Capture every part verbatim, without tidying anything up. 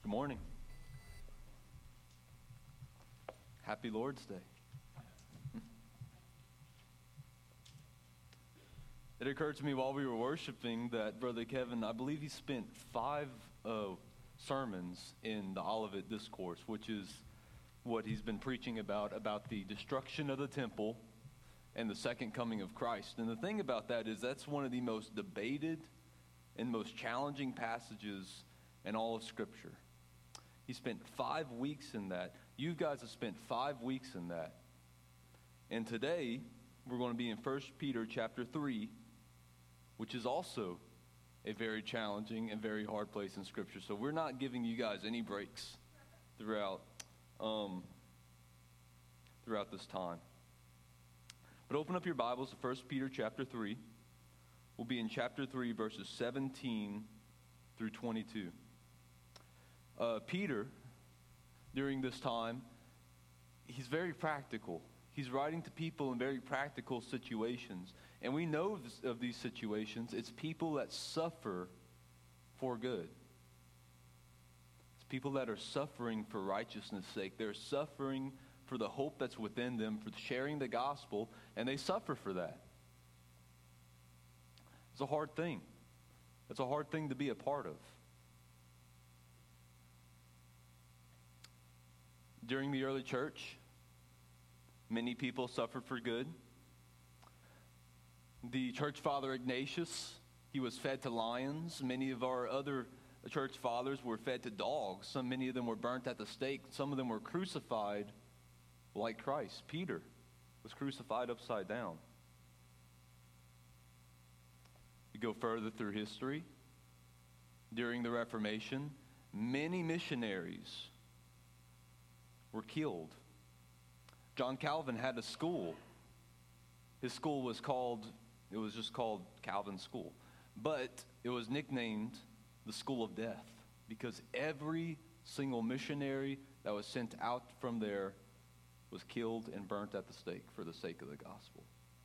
Good morning. Happy Lord's Day. It occurred to me while we were worshiping that Brother Kevin, I believe he spent five uh, sermons in the Olivet Discourse, which is what he's been preaching about, about the destruction of the temple and the second coming of Christ. And the thing about that is that's one of the most debated and most challenging passages in all of Scripture. He spent five weeks in that. You guys have spent five weeks in that. And today, we're going to be in First Peter chapter three, which is also a very challenging and very hard place in Scripture. So we're not giving you guys any breaks throughout, um, throughout this time. But open up your Bibles to First Peter chapter three. We'll be in chapter three, verses seventeen through twenty-two. Uh, Peter, during this time, he's very practical. He's writing to people in very practical situations. And we know of, this, of these situations. It's people that suffer for good. It's people that are suffering for righteousness' sake. They're suffering for the hope that's within them, for sharing the gospel, and they suffer for that. It's a hard thing. It's a hard thing to be a part of. During the early church, many people suffered for good. The church father Ignatius, he was fed to lions. Many of our other church fathers were fed to dogs. Some, many of them were burnt at the stake. Some of them were crucified like Christ. Peter was crucified upside down. You go further through history. During the Reformation, many missionaries were killed. John Calvin had a school. His school was called, it was just called Calvin School. But it was nicknamed the School of Death because every single missionary that was sent out from there was killed and burnt at the stake for the sake of the gospel.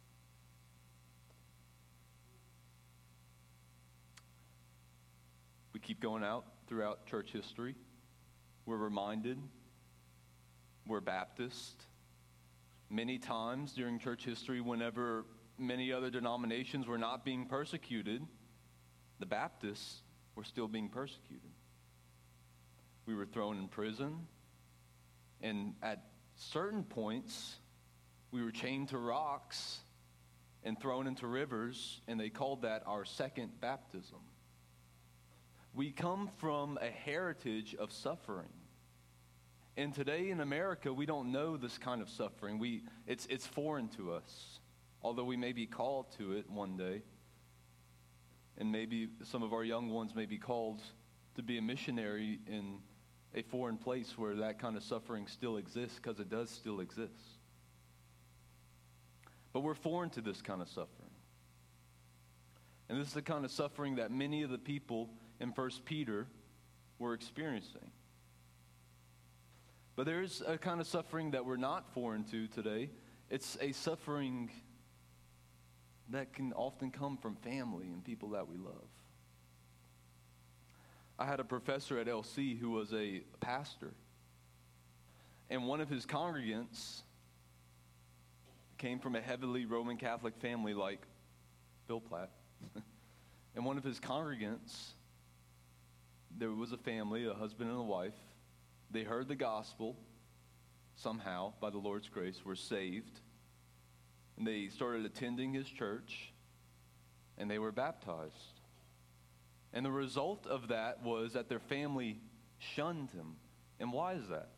We keep going out throughout church history. We're reminded we're Baptist. Many times during church history, whenever many other denominations were not being persecuted, the Baptists were still being persecuted. We were thrown in prison, and at certain points, we were chained to rocks and thrown into rivers, and they called that our second baptism. We come from a heritage of suffering. And today in America, we don't know this kind of suffering. We it's it's foreign to us, although we may be called to it one day. And maybe some of our young ones may be called to be a missionary in a foreign place where that kind of suffering still exists, because it does still exist. But we're foreign to this kind of suffering. And this is the kind of suffering that many of the people in First Peter were experiencing. But there's a kind of suffering that we're not foreign to today. It's a suffering that can often come from family and people that we love. I had a professor at L C who was a pastor. And one of his congregants came from a heavily Roman Catholic family like Bill Platt. And one of his congregants, there was a family, a husband and a wife. They heard the gospel somehow, by the Lord's grace, were saved. And they started attending his church, and they were baptized. And the result of that was that their family shunned him. And why is that?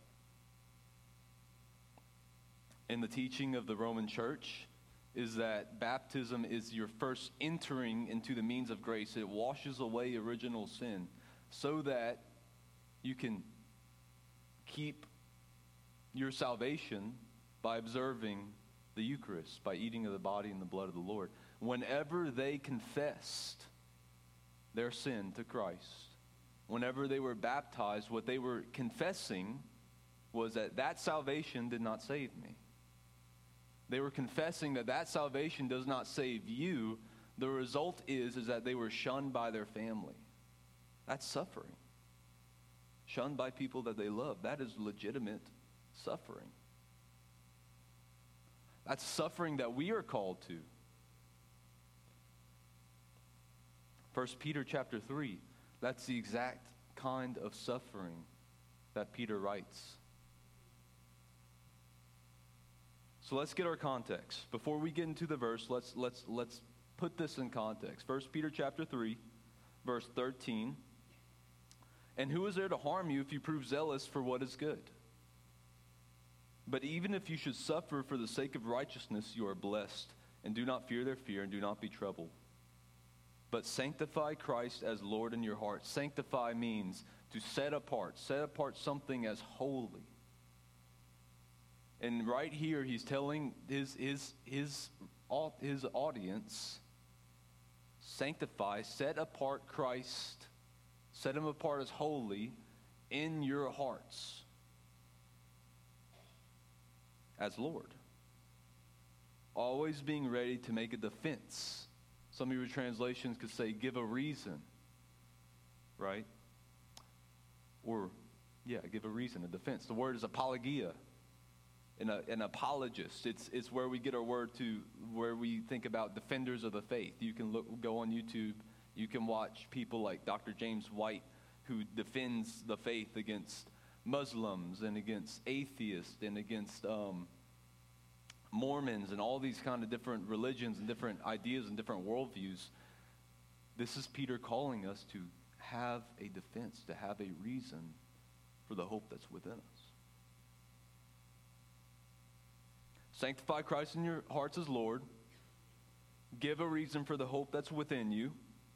In the teaching of the Roman church is that baptism is your first entering into the means of grace. It washes away original sin so that you can keep your salvation by observing the Eucharist, by eating of the body and the blood of the Lord. Whenever they confessed their sin to Christ, whenever they were baptized, what they were confessing was that that salvation did not save me. They were confessing that that salvation does not save you. The result is, is that they were shunned by their family. That's suffering. shunned by people that they love. That is legitimate suffering. That's suffering that we are called to. First Peter chapter three, that's the exact kind of suffering that Peter writes. So let's get our context. Before we get into the verse, let's let's let's put this in context. First Peter chapter three, verse thirteen. And who is there to harm you if you prove zealous for what is good? But even if you should suffer for the sake of righteousness, you are blessed. And do not fear their fear, and do not be troubled. But sanctify Christ as Lord in your heart. Sanctify means to set apart. Set apart something as holy. And right here, he's telling his his his his audience, sanctify, set apart Christ, set him apart as holy in your hearts as Lord. Always being ready to make a defense. Some of your translations could say, give a reason, right? Or, yeah, give a reason, a defense. The word is apologia. An, an apologist. It's it's where we get our word to, where we think about defenders of the faith. You can look, go on YouTube. You can watch people like Doctor James White, who defends the faith against Muslims and against atheists and against um, Mormons and all these kind of different religions and different ideas and different worldviews. This is Peter calling us to have a defense, to have a reason for the hope that's within us. Sanctify Christ in your hearts as Lord. Give a reason for the hope that's within you.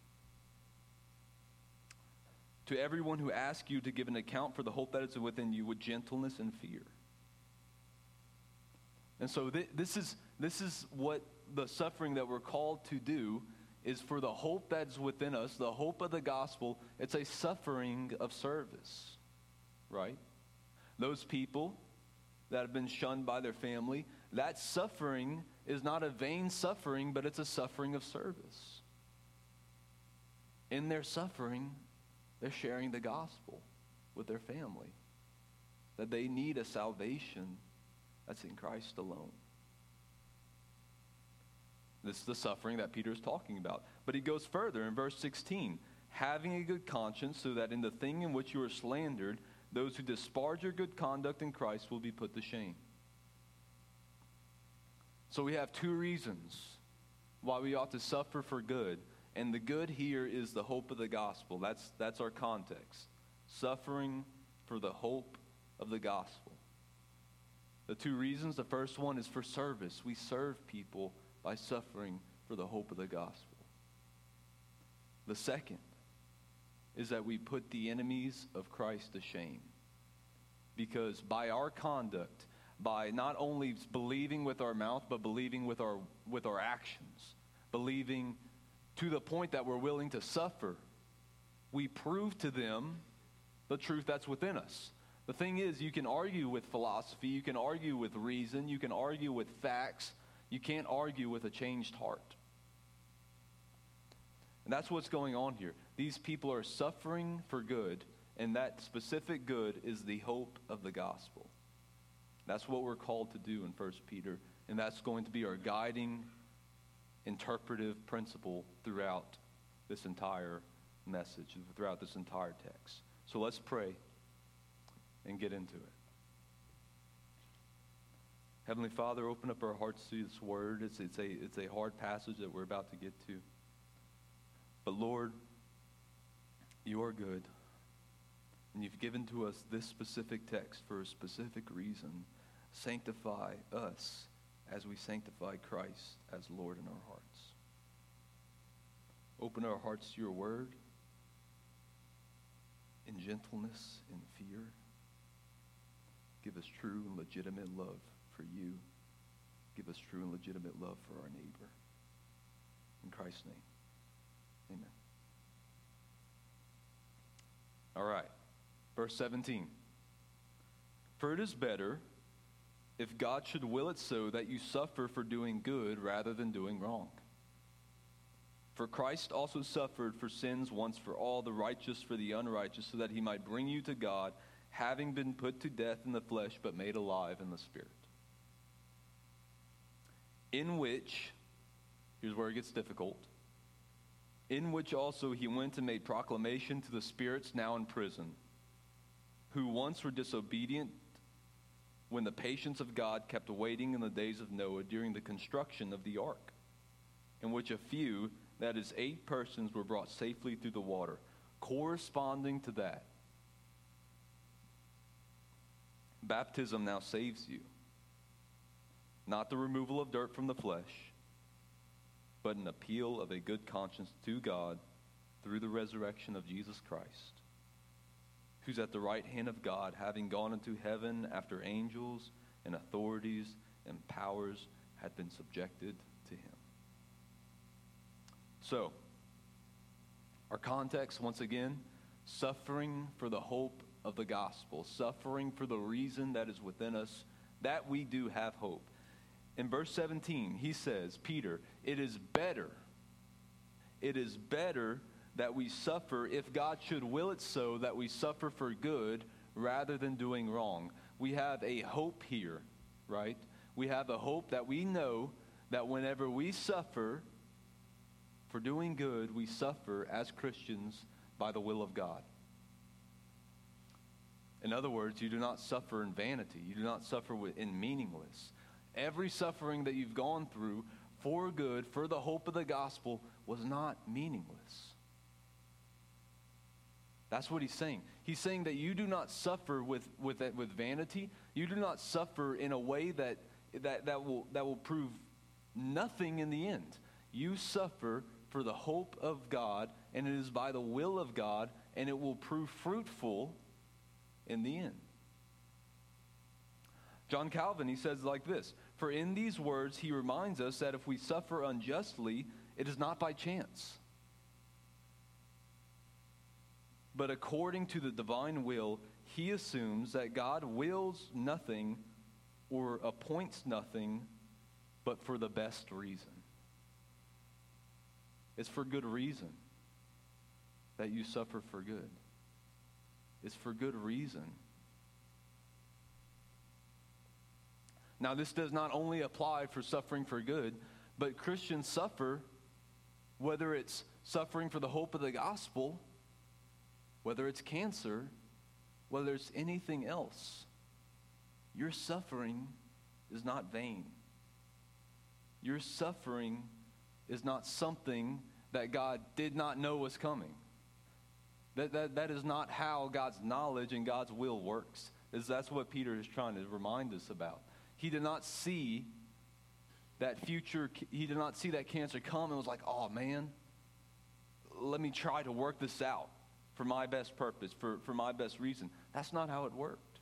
To everyone who asks you to give an account for the hope that is within you with gentleness and fear. And so th- this is this is what the suffering that we're called to do is for the hope that's within us, the hope of the gospel. It's a suffering of service, right? Those people that have been shunned by their family, that suffering is not a vain suffering, but it's a suffering of service. In their suffering, they're sharing the gospel with their family, that they need a salvation that's in Christ alone. This is the suffering that Peter is talking about. But he goes further in verse sixteen. Having a good conscience, so that in the thing in which you are slandered, those who disparage your good conduct in Christ will be put to shame. So we have two reasons why we ought to suffer for good. And the good here is the hope of the gospel. That's, that's our context. Suffering for the hope of the gospel. The two reasons, the first one is for service. We serve people by suffering for the hope of the gospel. The second is that we put the enemies of Christ to shame. Because by our conduct, by not only believing with our mouth, but believing with our with our actions, believing to the point that we're willing to suffer, we prove to them the truth that's within us. The thing is, you can argue with philosophy, you can argue with reason, you can argue with facts, you can't argue with a changed heart. And that's what's going on here. These people are suffering for good, and that specific good is the hope of the gospel. That's what we're called to do in First Peter, and that's going to be our guiding interpretive principle throughout this entire message, throughout this entire text. So let's pray and get into it. Heavenly Father, open up our hearts to this word. It's, it's, a, it's a hard passage that we're about to get to. But Lord, you are good. And you've given to us this specific text for a specific reason. Sanctify us as we sanctify Christ as Lord in our hearts. Open our hearts to your word in gentleness and fear. Give us true and legitimate love for you. Give us true and legitimate love for our neighbor. In Christ's name, amen. All right, verse seventeen. For it is better if God should will it so that you suffer for doing good rather than doing wrong. For Christ also suffered for sins once for all, the righteous for the unrighteous, so that he might bring you to God, having been put to death in the flesh, but made alive in the Spirit. In which, here's where it gets difficult, in which also he went and made proclamation to the spirits now in prison, who once were disobedient when the patience of God kept waiting in the days of Noah during the construction of the ark, in which a few, that is, eight persons, were brought safely through the water. Corresponding to that, baptism now saves you. Not the removal of dirt from the flesh, but an appeal of a good conscience to God through the resurrection of Jesus Christ, who's at the right hand of God, having gone into heaven after angels and authorities and powers had been subjected to him. So, our context, once again, suffering for the hope of the gospel, suffering for the reason that is within us, that we do have hope. In verse seventeen, he says, Peter, it is better, it is better that we suffer, if God should will it so, that we suffer for good rather than doing wrong. We have a hope here, right? We have a hope that we know that whenever we suffer for doing good, we suffer as Christians by the will of God. In other words, you do not suffer in vanity. You do not suffer in meaningless. Every suffering that you've gone through for good, for the hope of the gospel, was not meaningless. That's what he's saying. He's saying that you do not suffer with with with vanity. You do not suffer in a way that that that will that will prove nothing in the end. You suffer for the hope of God, and it is by the will of God, and it will prove fruitful in the end. John Calvin, he says like this, for in these words he reminds us that if we suffer unjustly, it is not by chance, but according to the divine will. He assumes that God wills nothing or appoints nothing but for the best reason. It's for good reason that you suffer for good. It's for good reason. Now, this does not only apply for suffering for good, but Christians suffer, whether it's suffering for the hope of the gospel, whether it's cancer, whether it's anything else. Your suffering is not vain. Your suffering is not something that God did not know was coming. That, that, that is not how God's knowledge and God's will works. Is that's what Peter is trying to remind us about. He did not see that future, he did not see that cancer come and was like, oh man, let me try to work this out for my best purpose, for, for my best reason. That's not how it worked.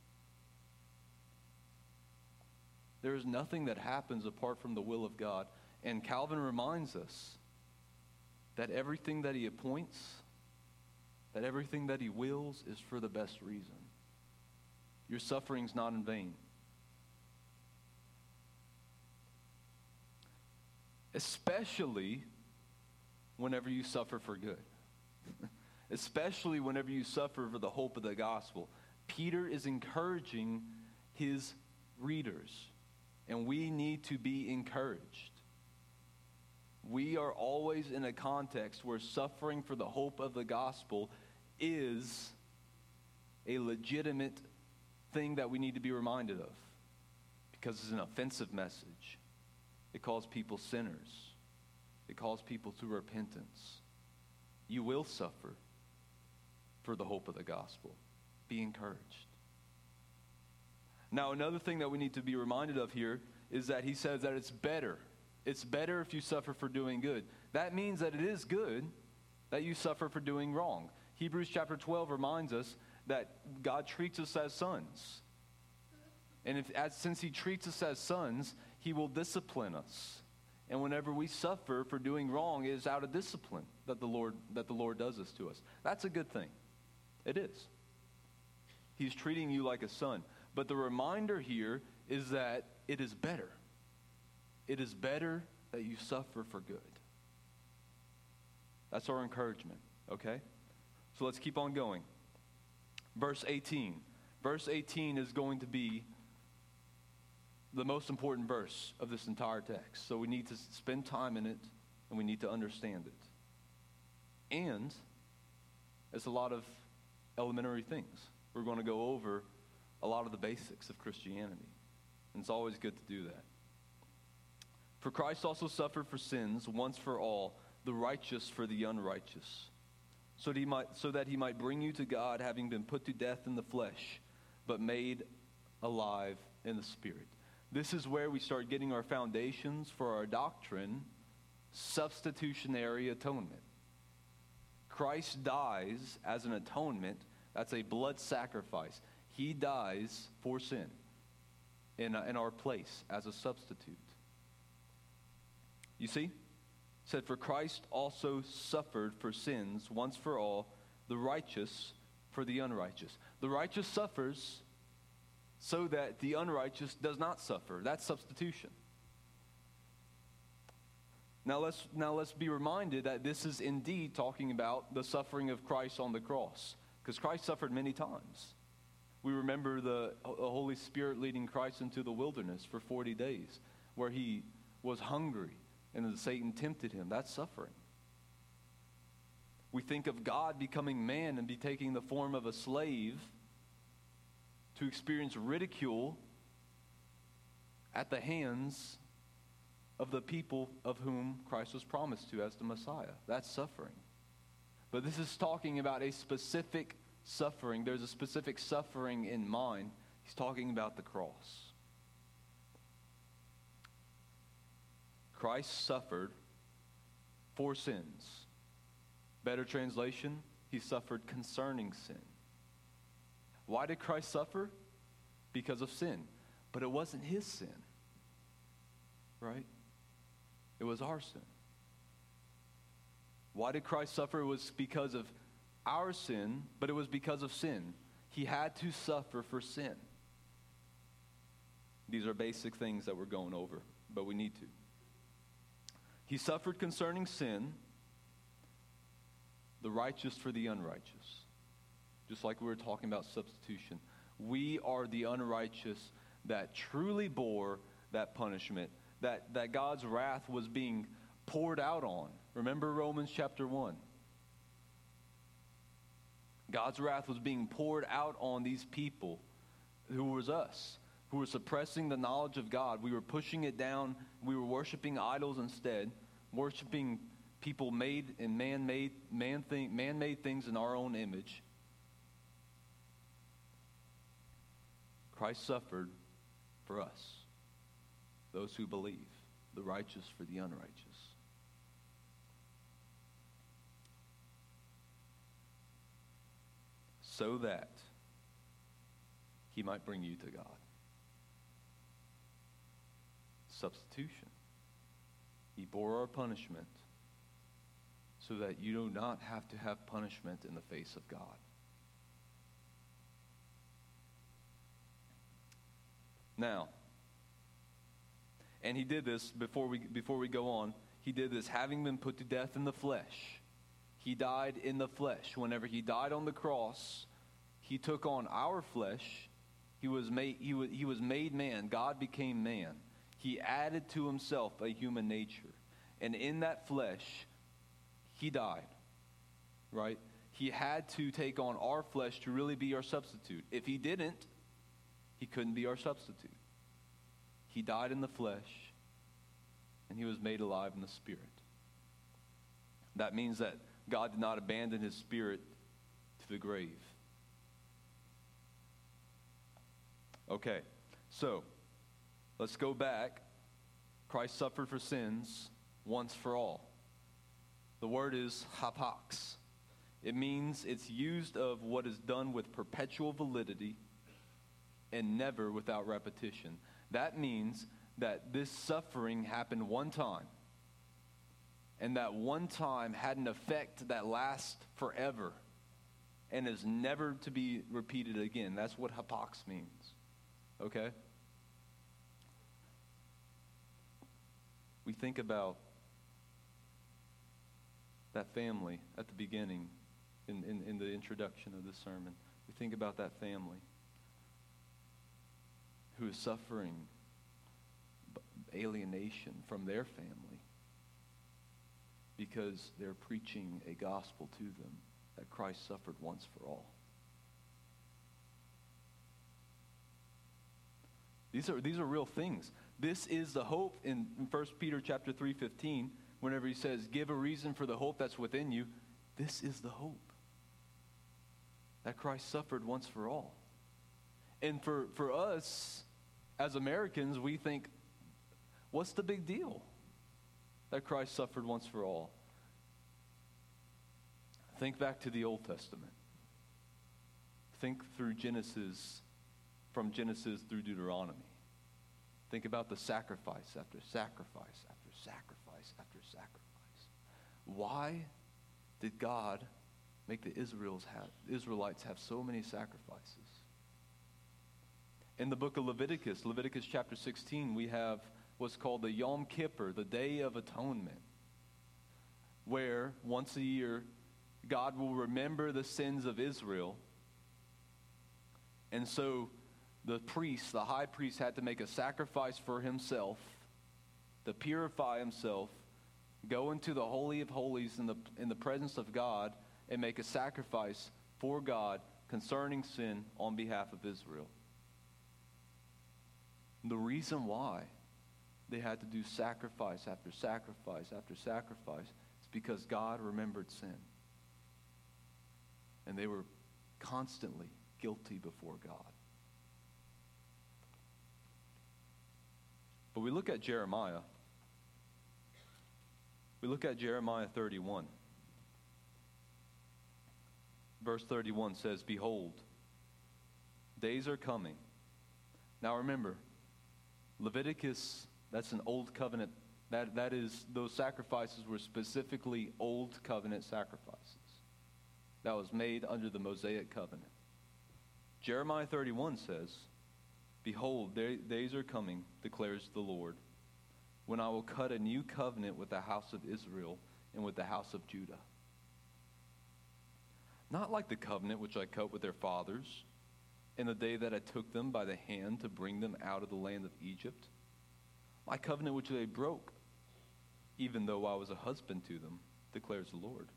There is nothing that happens apart from the will of God. And Calvin reminds us that everything that he appoints, that everything that he wills is for the best reason. Your suffering's not in vain. Especially whenever you suffer for good. Especially whenever you suffer for the hope of the gospel. Peter is encouraging his readers, and we need to be encouraged. We are always in a context where suffering for the hope of the gospel is a legitimate thing that we need to be reminded of, because it's an offensive message. It calls people sinners. It calls people to repentance. You will suffer for the hope of the gospel. Be encouraged. Now, another thing that we need to be reminded of here is that he says that it's better. It's better if you suffer for doing good. That means that it is good that you suffer for doing wrong. Hebrews chapter twelve reminds us that God treats us as sons. And if, as, since he treats us as sons, he will discipline us. And whenever we suffer for doing wrong, it is out of discipline that the Lord that the Lord does this to us. That's a good thing. It is. He's treating you like a son. But the reminder here is that it is better. It is better that you suffer for good. That's our encouragement, okay? So let's keep on going. Verse eighteen. Verse eighteen is going to be the most important verse of this entire text. So we need to spend time in it, and we need to understand it. And it's a lot of elementary things. We're going to go over a lot of the basics of Christianity. And it's always good to do that. For Christ also suffered for sins once for all, the righteous for the unrighteous, so that he might, so that he might bring you to God, having been put to death in the flesh, but made alive in the Spirit. This is where we start getting our foundations for our doctrine, substitutionary atonement. Christ dies as an atonement. That's a blood sacrifice. He dies for sin in, in our place as a substitute. You see? It said, for Christ also suffered for sins once for all, the righteous for the unrighteous. The righteous suffers so that the unrighteous does not suffer. That's substitution. Now let's, now let's be reminded that this is indeed talking about the suffering of Christ on the cross, because Christ suffered many times. We remember the, the Holy Spirit leading Christ into the wilderness for forty days, where he was hungry and Satan tempted him. That's suffering. We think of God becoming man and be taking the form of a slave to experience ridicule at the hands of the people of whom Christ was promised to as the Messiah. That's suffering. But this is talking about a specific suffering. There's a specific suffering in mind. He's talking about the cross. Christ suffered for sins. Better translation, he suffered concerning sin. Why did Christ suffer? Because of sin. But it wasn't his sin, right? It was our sin. Why did Christ suffer? It was because of our sin, but it was because of sin. He had to suffer for sin. These are basic things that we're going over, but we need to. He suffered concerning sin, the righteous for the unrighteous. Just like we were talking about substitution. We are the unrighteous that truly bore that punishment, that, that God's wrath was being poured out on. Remember Romans chapter one. God's wrath was being poured out on these people, who was us, who were suppressing the knowledge of God. We were pushing it down. We were worshiping idols instead, worshiping people made and man-made, man thing, man-made things in our own image. Christ suffered for us, those who believe, the righteous for the unrighteous. So that he might bring you to God. Substitution. He bore our punishment so that you do not have to have punishment in the face of God. Now, and he did this, before we before we go on, he did this having been put to death in the flesh. He died in the flesh. Whenever he died on the cross, he took on our flesh. He was made, he was, he was made man. God became man. He added to himself a human nature. And in that flesh, he died, right? He had to take on our flesh to really be our substitute. If he didn't, he couldn't be our substitute. He died in the flesh, and he was made alive in the Spirit. That means that God did not abandon his Spirit to the grave. Okay, so let's go back. Christ suffered for sins once for all. The word is hapax. It means it's used of what is done with perpetual validity and never without repetition. That means that this suffering happened one time. And that one time had an effect that lasts forever and is never to be repeated again. That's what hapax means. Okay? We think about that family at the beginning in, in, in the introduction of this sermon. We think about that family who is suffering alienation from their family because they're preaching a gospel to them that Christ suffered once for all. These are these are real things. This is the hope in First Peter chapter three fifteen, whenever he says, give a reason for the hope that's within you. This is the hope. That Christ suffered once for all. And for, for us, as Americans, we think, what's the big deal that Christ suffered once for all? Think back to the Old Testament. Think through Genesis, from Genesis through Deuteronomy. Think about the sacrifice after sacrifice after sacrifice after sacrifice. Why did God make the Israels have, Israelites have so many sacrifices? In the book of Leviticus, Leviticus chapter sixteen, we have what's called the Yom Kippur, the Day of Atonement, where once a year God will remember the sins of Israel. And so the priest, the high priest, had to make a sacrifice for himself to purify himself, go into the Holy of Holies in the, in the presence of God, and make a sacrifice for God concerning sin on behalf of Israel. The reason why they had to do sacrifice after sacrifice after sacrifice is because God remembered sin. And they were constantly guilty before God. But we look at Jeremiah. We look at Jeremiah thirty-one. Verse thirty-one says, behold, days are coming. Now remember, Leviticus, that's an old covenant. That, that is, those sacrifices were specifically old covenant sacrifices. That was made under the Mosaic covenant. Jeremiah thirty-one says, behold, days are coming, declares the Lord, when I will cut a new covenant with the house of Israel and with the house of Judah. Not like the covenant which I cut with their fathers in the day that I took them by the hand to bring them out of the land of Egypt. My covenant which they broke, even though I was a husband to them, declares the Lord.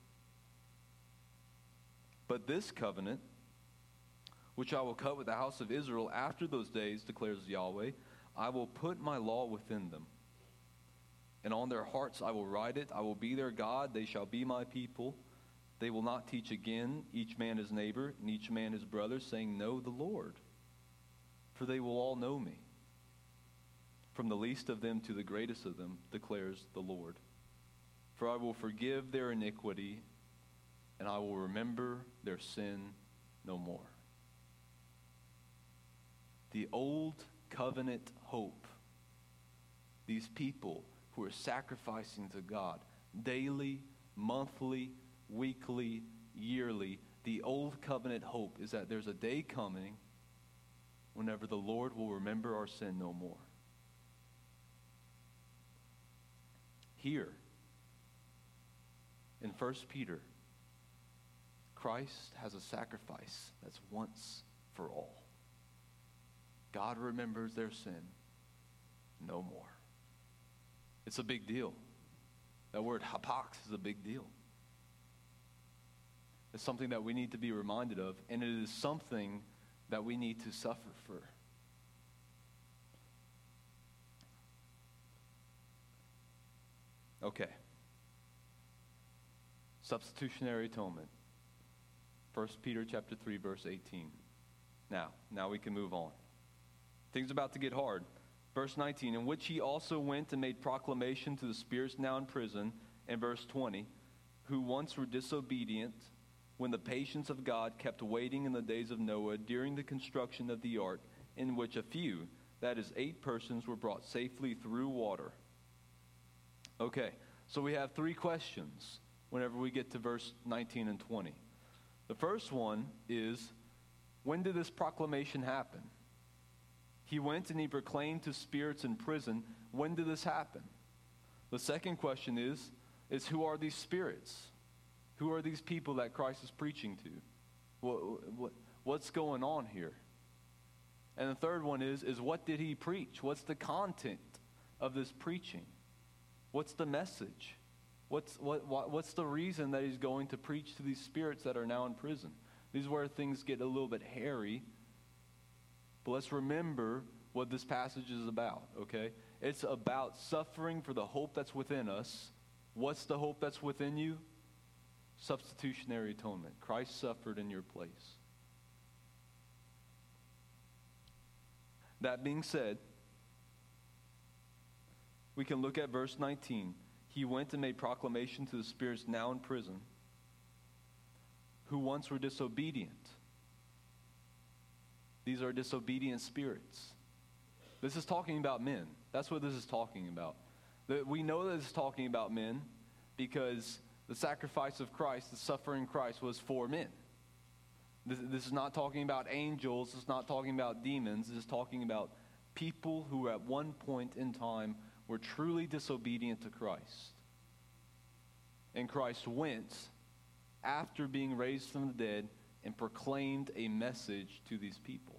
But this covenant, which I will cut with the house of Israel after those days, declares Yahweh, I will put my law within them. And on their hearts I will write it. I will be their God. They shall be my people. They will not teach again, each man his neighbor, and each man his brother, saying, know the Lord. For they will all know me. From the least of them to the greatest of them, declares the Lord. For I will forgive their iniquity, and I will remember their sin no more. The old covenant hope, these people who are sacrificing to God daily, monthly, weekly, yearly, the old covenant hope is that there's a day coming whenever the Lord will remember our sin no more. Here, in First Peter, Christ has a sacrifice that's once for all. God remembers their sin no more. It's a big deal. That word hapax is a big deal. It's something that we need to be reminded of, and it is something that we need to suffer for. Okay. Substitutionary atonement. First Peter chapter three, verse eighteen. Now, now we can move on. Things about to get hard. Verse nineteen, in which he also went and made proclamation to the spirits now in prison. And verse twenty, who once were disobedient, when the patience of God kept waiting in the days of Noah during the construction of the ark, in which a few, that is eight persons, were brought safely through water. Okay, so we have three questions whenever we get to verse nineteen and twenty. The first one is, when did this proclamation happen? He went and he proclaimed to spirits in prison. When did this happen? The second question is, is who are these spirits? Who are these people that Christ is preaching to? What, what, what's going on here? And the third one is, is what did he preach? What's the content of this preaching? What's the message? What's, what, what, what's the reason that he's going to preach to these spirits that are now in prison? These is where things get a little bit hairy. But let's remember what this passage is about, okay? It's about suffering for the hope that's within us. What's the hope that's within you? Substitutionary atonement. Christ suffered in your place. That being said, we can look at verse nineteen. He went and made proclamation to the spirits now in prison, who once were disobedient. These are disobedient spirits. This is talking about men. That's what this is talking about. We know that this is talking about men because the sacrifice of Christ, the suffering Christ, was for men. This, this is not talking about angels. This is not talking about demons. This is talking about people who at one point in time were truly disobedient to Christ. And Christ went after being raised from the dead and proclaimed a message to these people.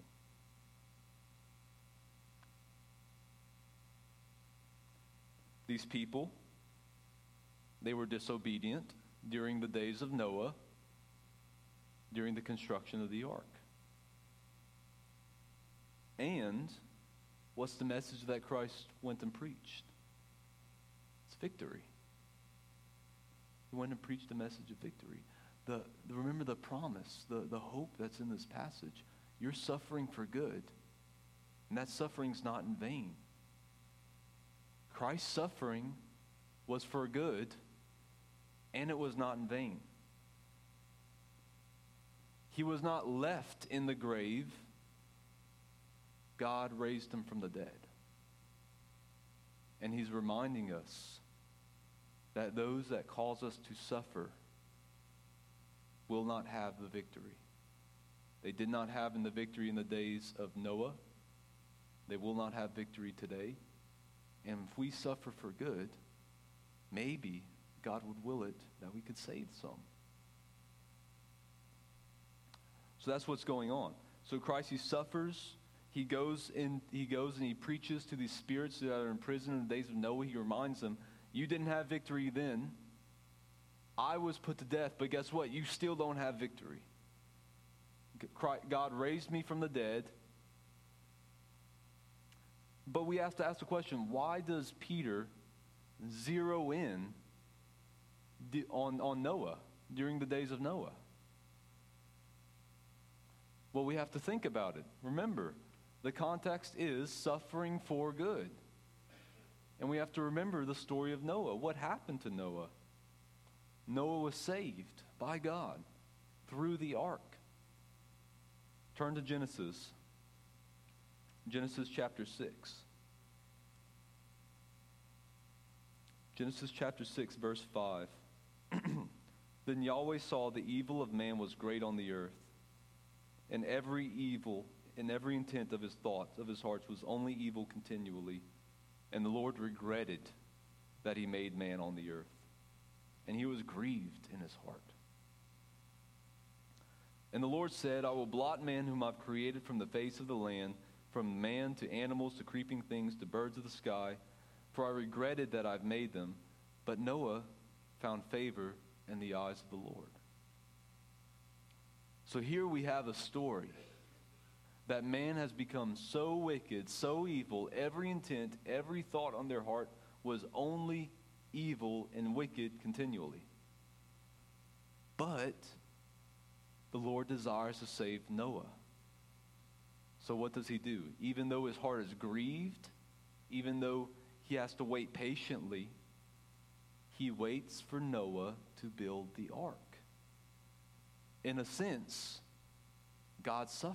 These people, they were disobedient during the days of Noah, during the construction of the ark. And what's the message that Christ went and preached? It's victory. He went and preached the message of victory. The, the remember the promise, the, the hope that's in this passage. You're suffering for good, and that suffering's not in vain. Christ's suffering was for good, and it was not in vain. He was not left in the grave. God raised him from the dead. And he's reminding us that those that cause us to suffer will not have the victory. They did not have in the victory in the days of Noah. They will not have victory today. And if we suffer for good, maybe God would will it that we could save some. So that's what's going on. So Christ, he suffers. He goes in. He goes and he preaches to these spirits that are in prison in the days of Noah. He reminds them, you didn't have victory then. I was put to death, but guess what? You still don't have victory. God raised me from the dead. But we have to ask the question, why does Peter zero in on, on Noah during the days of Noah? Well, we have to think about it. Remember, the context is suffering for good. And we have to remember the story of Noah. What happened to Noah? Noah was saved by God through the ark. Turn to Genesis. Genesis chapter six. Genesis chapter six, verse five. Then Yahweh saw the evil of man was great on the earth, and every evil and every intent of his thoughts, of his hearts, was only evil continually. And the Lord regretted that he made man on the earth, and he was grieved in his heart. And the Lord said, I will blot man whom I've created from the face of the land, from man to animals to creeping things to birds of the sky, for I regretted that I've made them. But Noah found favor in the eyes of the Lord. So here we have a story that man has become so wicked, so evil, every intent, every thought on their heart was only evil and wicked continually. But the Lord desires to save Noah. So what does he do? Even though his heart is grieved, even though he has to wait patiently, he waits for Noah to build the ark. In a sense, God suffers.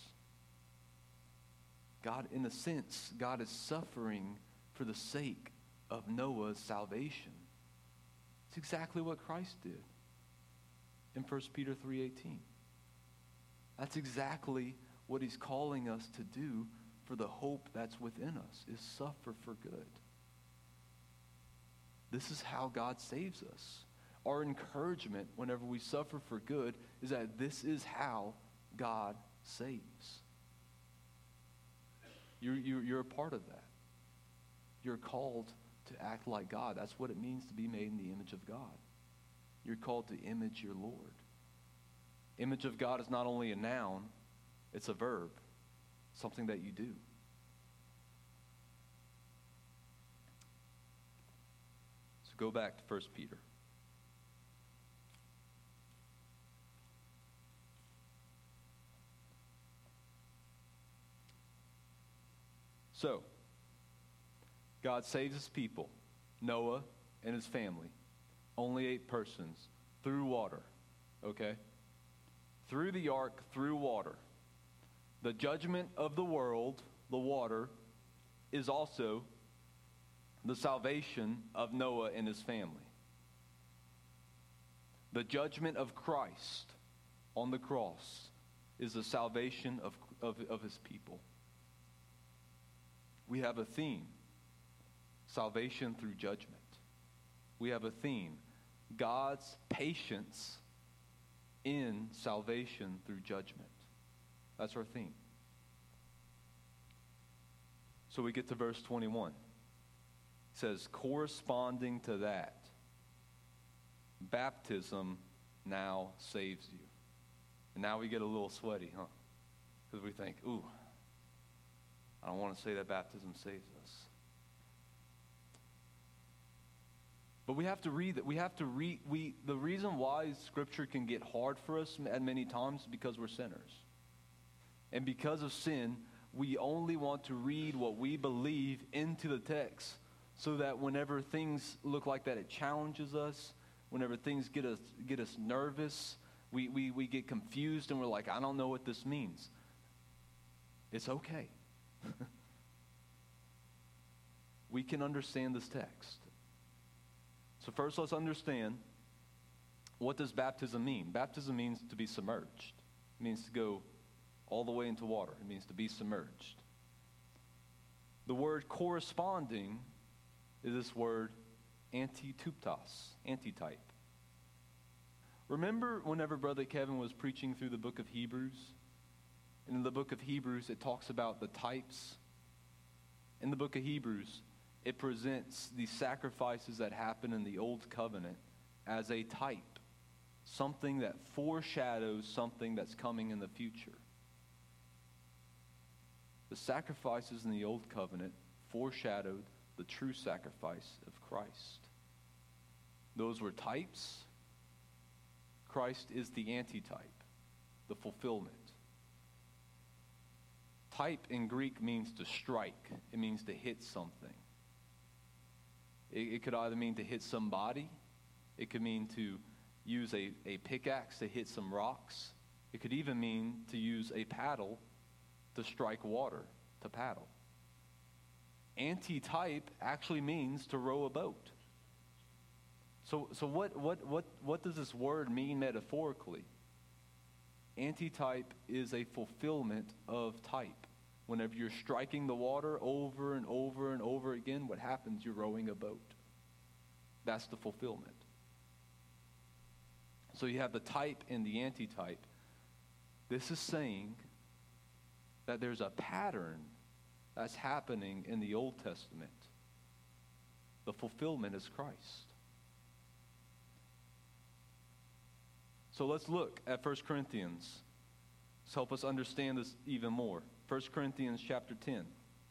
God, in a sense, God is suffering for the sake of Noah's salvation. It's exactly what Christ did in First Peter three eighteen. That's exactly what he's calling us to do for the hope that's within us, is suffer for good. This is how God saves us. our encouragement whenever we suffer for good is that this is how God saves. You're, you're, you're a part of that. You're called to act like God. That's what it means to be made in the image of God. You're called to image your Lord. Image of God is not only a noun, it's a verb, something that you do. So go back to First Peter. So, God saves his people, Noah and his family, only eight persons, through water, okay? Through the ark, through water. The judgment of the world, the water, is also the salvation of Noah and his family. The judgment of Christ on the cross is the salvation of, of, of his people. We have a theme, salvation through judgment. We have a theme, God's patience in salvation through judgment. That's our theme. So we get to verse twenty-one. It says, corresponding to that, baptism now saves you. And now we get a little sweaty, huh? Because we think, ooh, I don't want to say that baptism saves us. But we have to read that. We have to read. We the reason why Scripture can get hard for us at many times is because we're sinners. And because of sin, we only want to read what we believe into the text so that whenever things look like that, it challenges us. Whenever things get us get us nervous, we, we, we get confused and we're like, I don't know what this means. It's okay. We can understand this text. So first let's understand, what does baptism mean? Baptism means to be submerged. It means to go all the way into water. It means to be submerged. The word corresponding is this word antituptos, antitype. Remember whenever Brother Kevin was preaching through the book of Hebrews? And in the book of Hebrews, it talks about the types. In the book of Hebrews, it presents the sacrifices that happen in the old covenant as a type, something that foreshadows something that's coming in the future. The sacrifices in the old covenant foreshadowed the true sacrifice of Christ. Those were types. Christ is the antitype, the fulfillment. Type in Greek means to strike. It means to hit something. It, it could either mean to hit somebody. It could mean to use a, a pickaxe to hit some rocks. It could even mean to use a paddle to strike water, to paddle. Antitype actually means to row a boat. So, so what, what, what, what does this word mean metaphorically? Antitype is a fulfillment of type. Whenever you're striking the water over and over and over again, what happens? You're rowing a boat. That's the fulfillment. So you have the type and the antitype. This is saying that there's a pattern that's happening in the Old Testament. The fulfillment is Christ. So let's look at First Corinthians to help us understand this even more. First Corinthians chapter ten.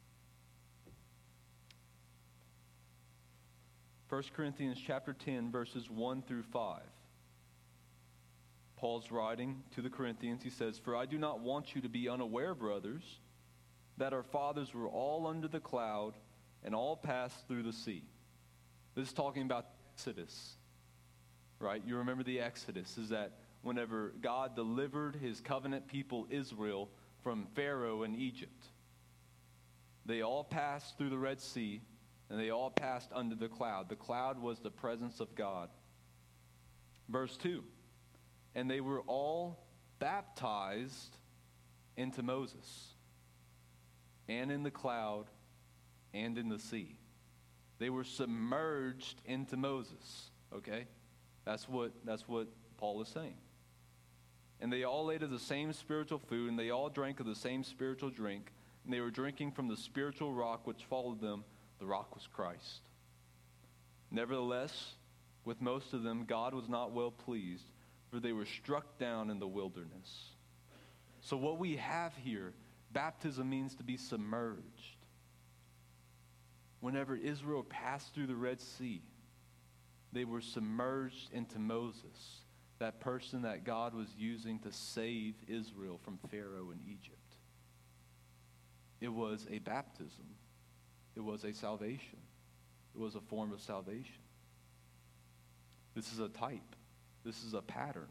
First Corinthians chapter ten, verses one through five. Paul's writing to the Corinthians. He says, "For I do not want you to be unaware, brothers, that our fathers were all under the cloud and all passed through the sea." This is talking about Exodus. Right? You remember the Exodus is that whenever God delivered his covenant people Israel from Pharaoh in Egypt, they all passed through the Red Sea and they all passed under the cloud. The cloud was the presence of God. Verse two, "And they were all baptized into Moses, and in the cloud, and in the sea." They were submerged into Moses, okay? That's what, that's what Paul is saying. And they all ate of the same spiritual food, and they all drank of the same spiritual drink, and they were drinking from the spiritual rock which followed them. The rock was Christ. Nevertheless, with most of them, God was not well pleased, for they were struck down in the wilderness. So what we have here, baptism means to be submerged. Whenever Israel passed through the Red Sea, they were submerged into Moses, that person that God was using to save Israel from Pharaoh in Egypt. It was a baptism. It was a salvation. It was a form of salvation. This is a type. This is a pattern.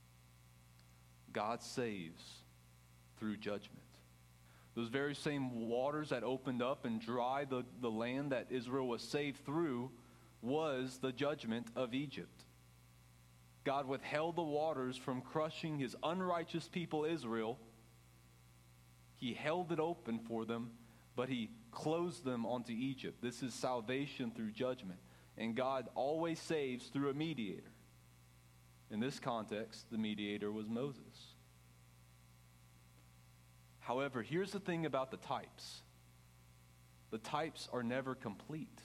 God saves through judgment. Those very same waters that opened up and dried the, the land that Israel was saved through was the judgment of Egypt. God withheld the waters from crushing his unrighteous people Israel. He held it open for them, but he closed them onto Egypt. This is salvation through judgment. And God always saves through a mediator. In this context, the mediator was Moses. However, here's the thing about the types. The types are never complete.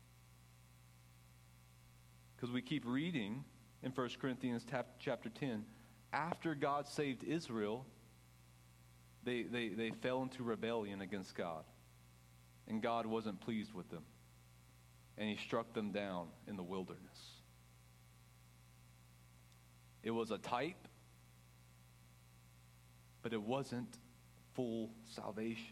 Because we keep reading in First Corinthians chapter ten, after God saved Israel, they, they, they fell into rebellion against God. And God wasn't pleased with them. And he struck them down in the wilderness. It was a type, but it wasn't full salvation.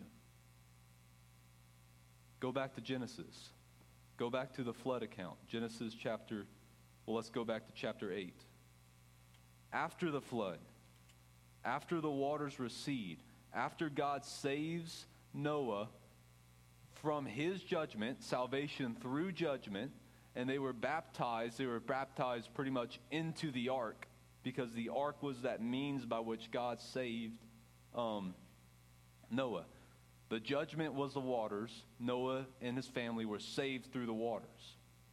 Go back to Genesis. Go back to the flood account. Genesis chapter, well, let's go back to chapter eight. After the flood, after the waters recede, after God saves Noah from his judgment, salvation through judgment, and they were baptized, they were baptized pretty much into the ark, because the ark was that means by which God saved um, Noah. The judgment was the waters. Noah and his family were saved through the waters.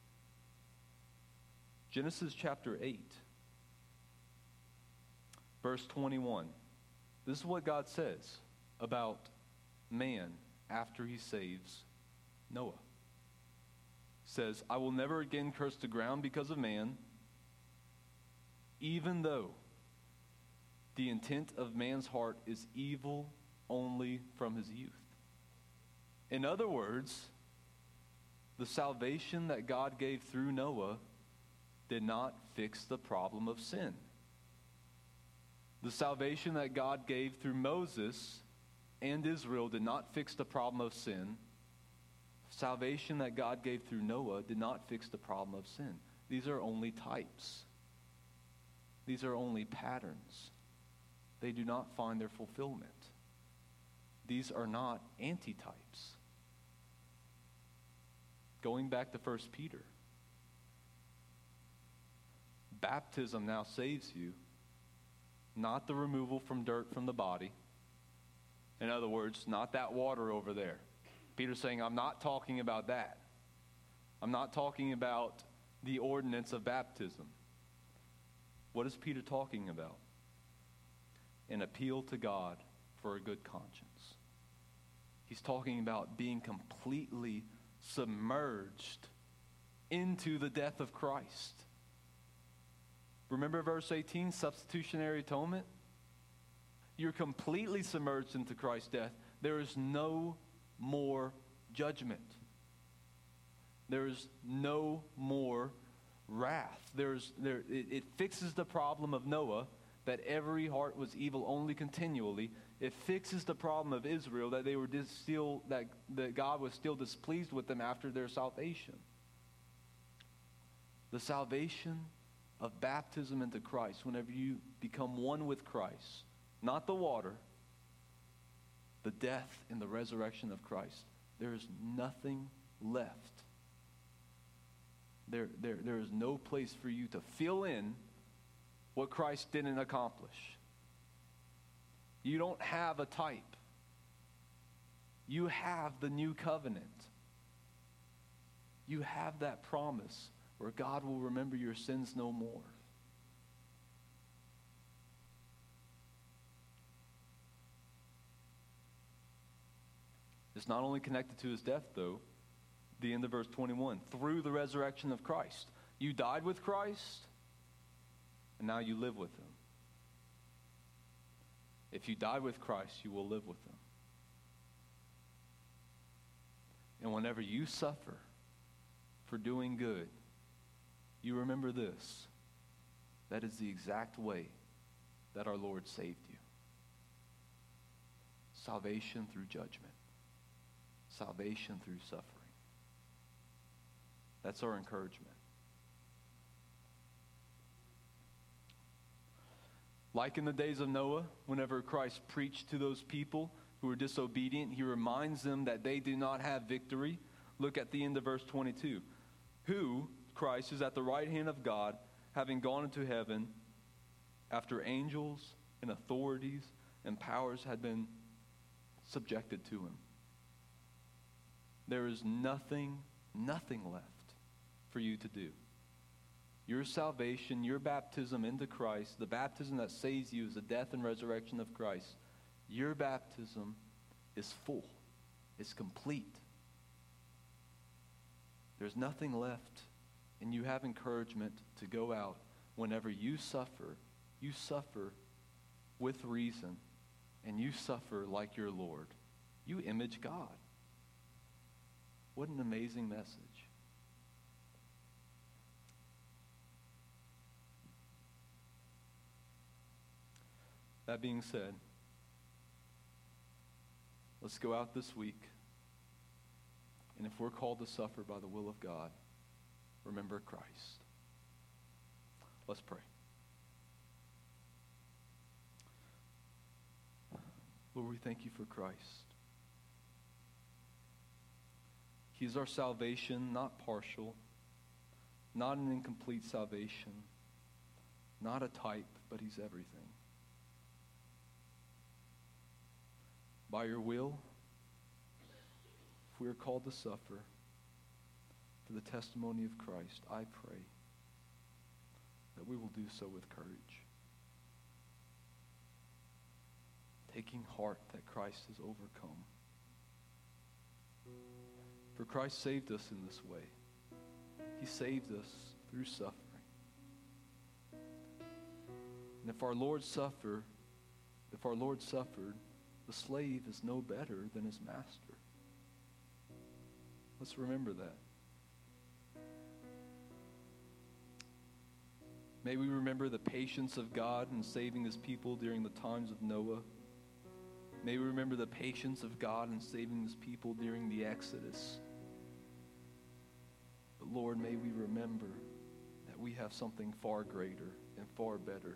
Genesis chapter eight, verse twenty-one. This is what God says about man after he saves Noah. It says, I will never again curse the ground because of man, even though the intent of man's heart is evil only from his youth. In other words, the salvation that God gave through Noah did not fix the problem of sin. The salvation that God gave through Moses and Israel did not fix the problem of sin. Salvation that God gave through Noah did not fix the problem of sin. These are only types. These are only patterns. They do not find their fulfillment. These are not antitypes. Going back to First Peter. Baptism now saves you, not the removal from dirt from the body. In other words, not that water over there. Peter's saying, I'm not talking about that. I'm not talking about the ordinance of baptism. What is Peter talking about? An appeal to God for a good conscience. He's talking about being completely submerged into the death of Christ. Remember verse eighteen, substitutionary atonement? You're completely submerged into Christ's death. There is no more judgment. There is no more wrath. There's there it, it fixes the problem of Noah, that every heart was evil only continually. It fixes the problem of Israel, that they were dis- still that, that God was still displeased with them after their salvation. The salvation of baptism into Christ, whenever you become one with Christ, not the water, the death and the resurrection of Christ, there is nothing left. There, there, there is no place for you to fill in what Christ didn't accomplish. You don't have a type. You have the new covenant. You have that promise where God will remember your sins no more. It's not only connected to his death, though. The end of verse twenty-one, through the resurrection of Christ. You died with Christ, and now you live with him. If you died with Christ, you will live with him. And whenever you suffer for doing good, you remember this. That is the exact way that our Lord saved you. Salvation through judgment. Salvation through suffering. That's our encouragement. Like in the days of Noah, whenever Christ preached to those people who were disobedient, he reminds them that they do not have victory. Look at the end of verse twenty-two. Who, Christ, is at the right hand of God, having gone into heaven, after angels and authorities and powers had been subjected to him. There is nothing, nothing left for you to do. Your salvation, your baptism into Christ, the baptism that saves you is the death and resurrection of Christ. Your baptism is full. It's complete. There's nothing left, and you have encouragement to go out. Whenever you suffer, you suffer with reason, and you suffer like your Lord. You image God. What an amazing message. That being said, let's go out this week, and if we're called to suffer by the will of God, remember Christ. Let's pray. Lord, we thank you for Christ. He's our salvation, not partial, not an incomplete salvation, not a type, but he's everything. By your will, if we are called to suffer for the testimony of Christ, I pray that we will do so with courage, taking heart that Christ has overcome. For Christ saved us in this way. He saved us through suffering. And if our Lord suffered, if our Lord suffered, the slave is no better than his master. Let's remember that. May we remember the patience of God in saving his people during the times of Noah. May we remember the patience of God in saving his people during the Exodus. But Lord, may we remember that we have something far greater and far better.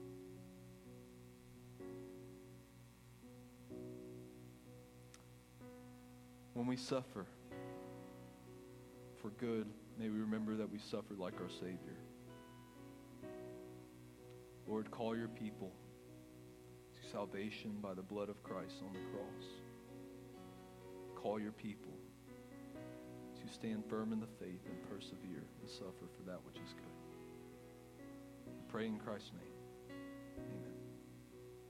When we suffer for good, may we remember that we suffered like our Savior. Lord, call your people to salvation by the blood of Christ on the cross. Call your people to stand firm in the faith and persevere and suffer for that which is good. I pray in Christ's name. Amen.